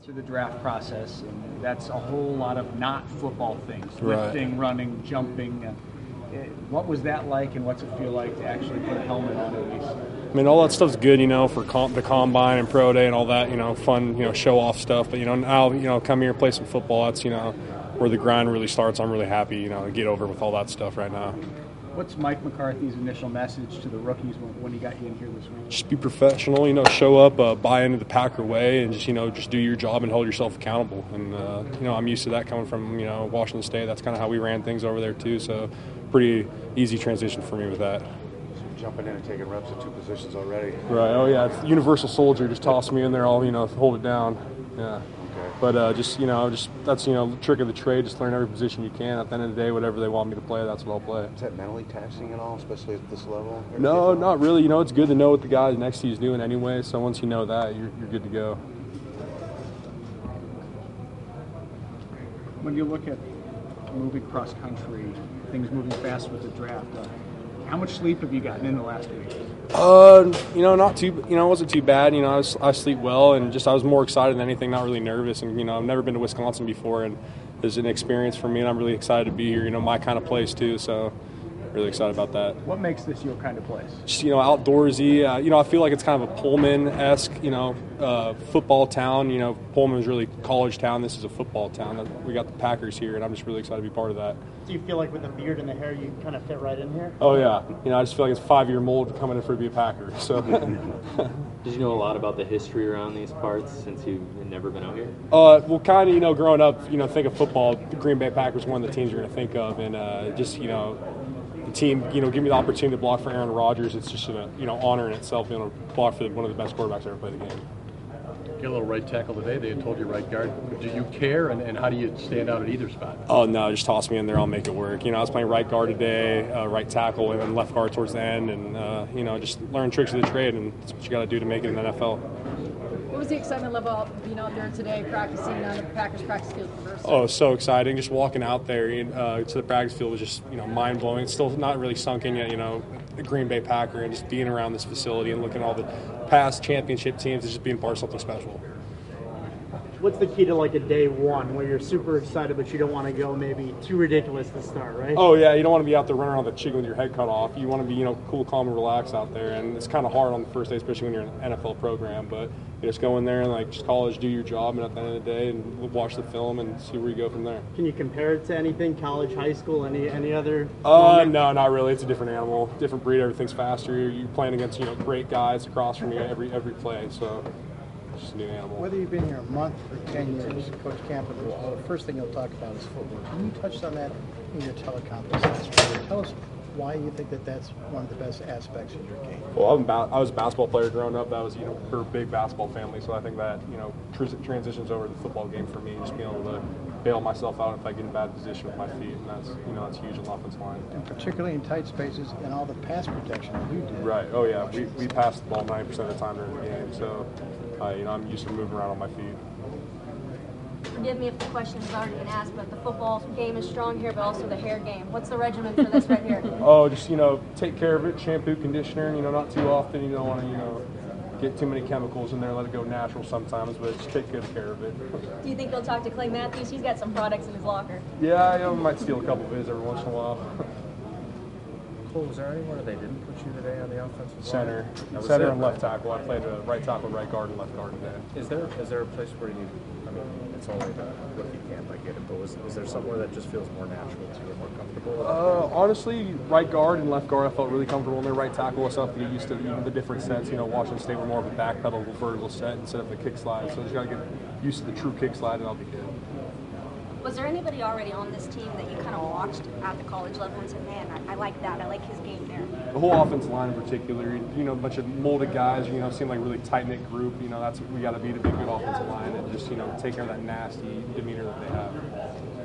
to the draft process, and that's a whole lot of not football things, Right. lifting, running, jumping. What was that like, and what's it feel like to actually put a helmet on at least? I mean, all that stuff's good, for the combine and pro day and all that, fun, show off stuff. But, now, come here and play some football. That's, where the grind really starts. I'm really happy, to get over with all that stuff right now. What's Mike McCarthy's initial message to the rookies when he got you in here this week? Just be professional, show up, buy into the Packer way, and just do your job and hold yourself accountable. And, I'm used to that coming from, Washington State. That's kind of how we ran things over there too. So pretty easy transition for me with that. Jumping in and taking reps at two positions already. Right. Oh, yeah. It's universal soldier. Just toss me in there. I'll, hold it down. Yeah. Okay. But that's, the trick of the trade. Just learn every position you can. At the end of the day, whatever they want me to play, that's what I'll play. Is that mentally taxing at all, especially at this level? No, not really. It's good to know what the guy next to you is doing anyway. So once you know that, you're good to go. When you look at moving cross country, things moving fast with the draft, how much sleep have you gotten in the last week? Not too. It wasn't too bad. I sleep well, and I was more excited than anything. Not really nervous, and I've never been to Wisconsin before, and it's an experience for me, and I'm really excited to be here. My kind of place too, so really excited about that. What makes this your kind of place? Just outdoorsy. I feel like it's kind of a Pullman-esque, football town. Pullman's really college town. This is a football town. We got the Packers here, and I'm just really excited to be part of that. Do you feel like with the beard and the hair, you kind of fit right in here? Oh yeah. I just feel like it's a 5-year mold coming in for to be a Packer. So. Did you know a lot about the history around these parts since you've never been out here? Well, kind of, growing up, think of football, the Green Bay Packers, one of the teams you're going to think of, and the team, give me the opportunity to block for Aaron Rodgers. It's just an, honor in itself, being able to block for one of the best quarterbacks ever played the game. Get a little right tackle today. They had told you right guard. Do you care, and how do you stand out at either spot? Oh, no, just toss me in there. I'll make it work. I was playing right guard today, right tackle, and then left guard towards the end, and, just learn tricks of the trade, and that's what you got to do to make it in the NFL. What was the excitement level of being out there today, practicing on the Packers practice field for the first time? Oh, so exciting. Just walking out there to the practice field was just, mind-blowing. It's still not really sunk in yet, the Green Bay Packer, and just being around this facility and looking at all the past championship teams is just being part of something special. What's the key to like a day one where you're super excited but you don't want to go maybe too ridiculous to start, right? Oh, yeah. You don't want to be out there running around the chicken with your head cut off. You want to be, cool, calm, and relaxed out there. And it's kind of hard on the first day, especially when you're in an NFL program. But you just go in there and, just college, do your job, and at the end of the day, and watch the film and see where you go from there. Can you compare it to anything, college, high school, any other? No, not really. It's a different animal, different breed. Everything's faster. You're playing against, great guys across from you every play. So it's just a new animal. Whether you've been here a month or 10 years, Coach Campbell, the first thing you'll talk about is footwork. Can you touch on that in your teleconference? Tell us why you think that's one of the best aspects of your game. Well, I was a basketball player growing up. That was, we're a big basketball family, so I think that, transitions over to the football game for me, just being able to bail myself out if I get in a bad position with my feet, and that's huge on the offensive line. And particularly in tight spaces and all the pass protection that you do. Right. Oh, yeah. We pass the ball 90% of the time during the game, so, I'm used to moving around on my feet. Forgive me if the question has already been asked, but the football game is strong here, but also the hair game. What's the regimen for this right here? Oh, just, take care of it, shampoo, conditioner, and, not too often. You don't want to, get too many chemicals in there, let it go natural sometimes, but just take good care of it. Do you think they'll talk to Clay Matthews? He's got some products in his locker. Yeah, I might steal a couple of his every once in a while. Cole, was there anywhere they didn't put you today on the offensive line? Center and left tackle. I played right tackle, right guard, and left guard today. Is there a place where you, it's only the rookie camp, I get it, but is there somewhere that just feels more natural to you, more comfortable? Honestly, right guard and left guard, I felt really comfortable in there. Right tackle was stuff to get used to, the different sets. Washington State were more of a back pedal vertical set instead of a kick slide, so just got to get used to the true kick slide, and I'll be good. Was there anybody already on this team that you kind of watched at the college level and said, man, I like that, I like his game there? The whole offensive line in particular, a bunch of molded guys, seem like a really tight-knit group. That's what we got to be to be a good offensive line and just, take care of that nasty demeanor that they have.